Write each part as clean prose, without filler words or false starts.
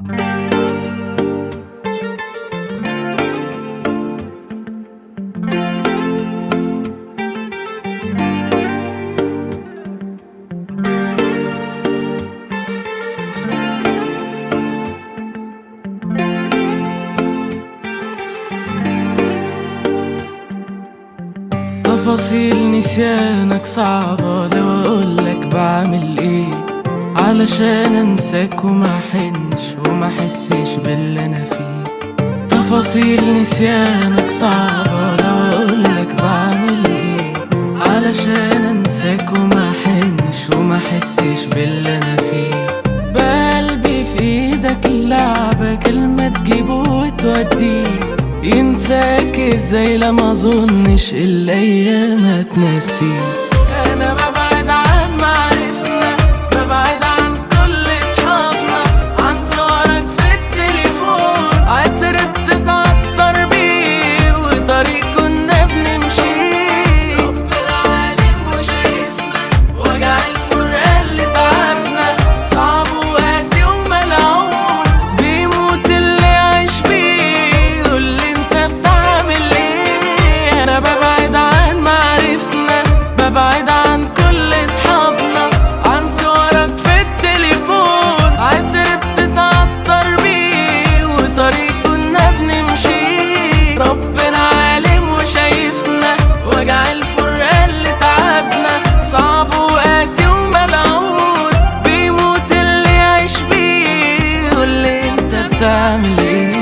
تفاصيل نسيانك صعبة، لو اقولك بعمل ايه علشان انساك وما حنش وما حسش باللي انا فيه. تفاصيل نسيانك صعبة، لو اقولك بعمل ايه علشان انساك وما حنش وما حسش باللي انا فيه. بقلبي في ايدك اللعبة، كلمة تجيبه وتوديه، ينساك ازاي لما اظنش الايام هتنسيه. انا ببعد عن معرفنا، ببعد عن كل اصحابنا، عن صورك في التليفون، عطر بتتعطر بيه وطريق كنا بنمشيه. ربنا عالم وشايفنا، وجع الفراق اللي تعبنا صعب وقاسي وملعون، بيموت اللي عايش بيه. قولي انت بتعمل ايه؟ انا ببعد عن معرفنا، ببعد عن كل اصحابنا، عن صورك في التليفون، عطر بتتعطر بيه وطريق كنا بنمشيه. ربنا عالم وشايفنا، وجع الفراق اللي تعبنا صعب وقاسي وملعون، بيموت اللي يعيش بيه. قولي انت بتعمل ايه؟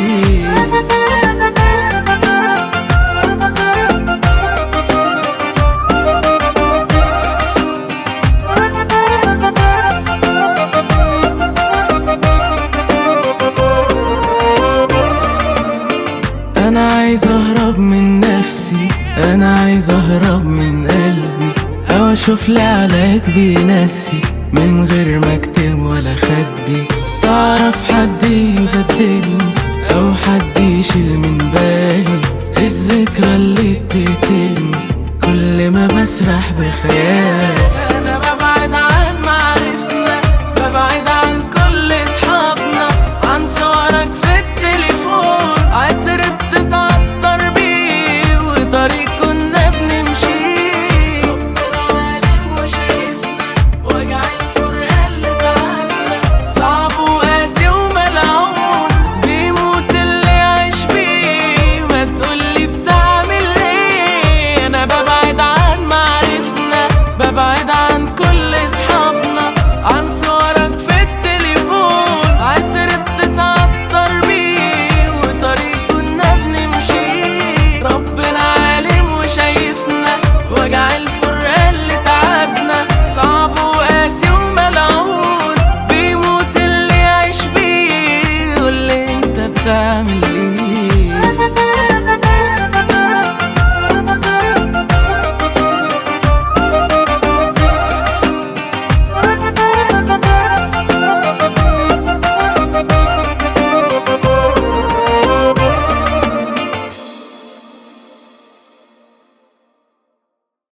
انا عايز اهرب من نفسي، انا عايز اهرب من قلبي، او اشوف لي علاج بينسي من غير ما اكتم ولا اخبي. تعرف حد يبدلني او حد يشيل مني